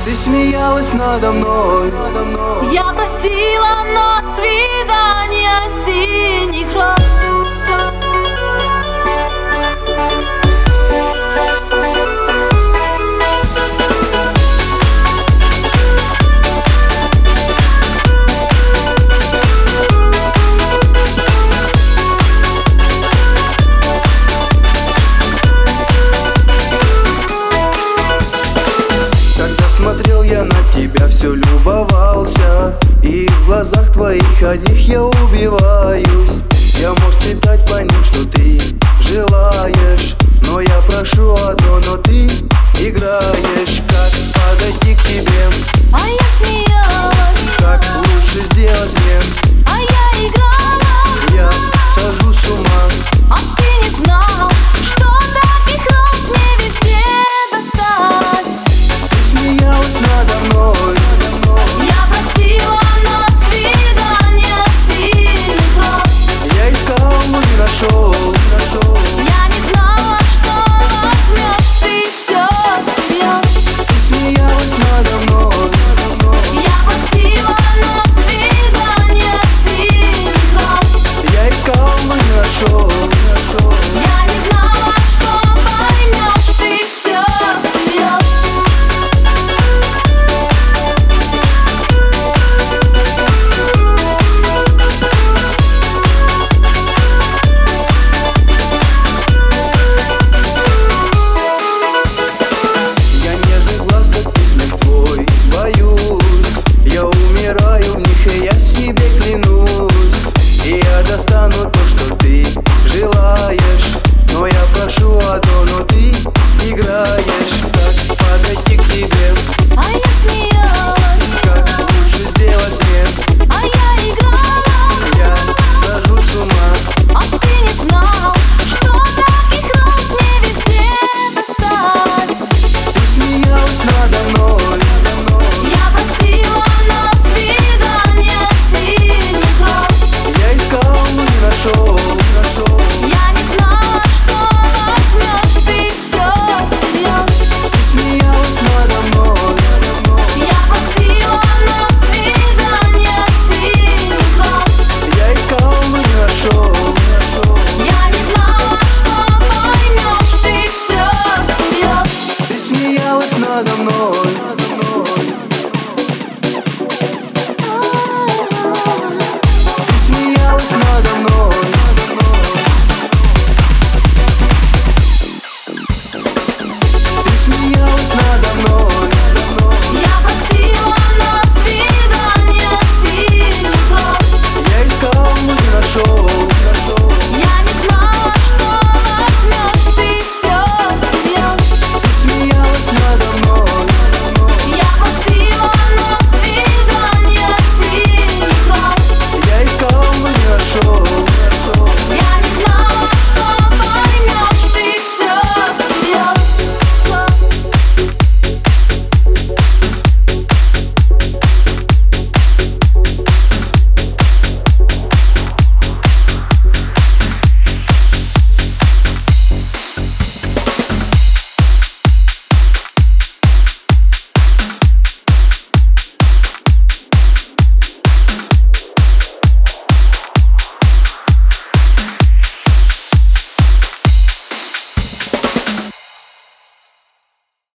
Ты смеялась надо мной. Я просила на свидание синих роз. Смотрел я на тебя, все любовался, и в глазах твоих одних я убиваюсь. Я мог читать по ним, что ты желаешь, но я прошу одно, но ты играешь. Как подойти к тебе? А я смеялась. Как лучше сделать мне? А я играла. Я сажу с ума. А ты не знал, что таких роз не везде достать. Смеялась надо мной. Я просила на свидание синих роз. Я искал, но не нашел. Я не знала, что возьмешь ты все всерьез. Ты смеялась надо мной. Я просила на свидание синих роз. Я искал, но не нашел. Я не знала, что поймешь ты все всерьез. Достану то, что ты желаешь, но я прошу одно, но ты играешь. Как подойти к тебе? А я смеялась. Как лучше сделать мне? А я играла. Я сажу с ума. А ты не знал, что таких роз не везде достать. Ты смеялась надо мной. Я просила на свидание синих роз. Я искал, но не нашел. Я не знала, что возьмешь ты все всерьез. Ты смеялась надо мной. Я просила на свидание синих роз. Я искал, но не нашел. Я не знала, что поймешь ты все всерьез. Ты смеялась надо мной.